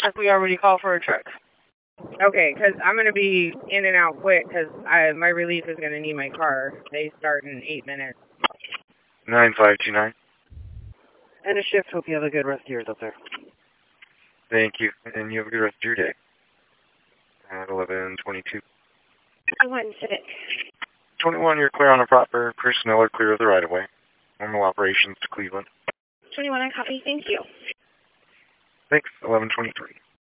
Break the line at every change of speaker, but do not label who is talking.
If we already called for a truck. Okay, 'cause I'm going to be in and out quick 'cause my relief is going to need my car. They start in 8 minutes.
9529.
And a shift. Hope you have a good rest of yours up there.
Thank you. And you have a good rest of your day. At 11:22.
21 Civic.
21, you're clear on a proper. Personnel are clear of the right-of-way. Normal operations to Cleveland.
21, I copy. Thank you.
Thanks. 11:23.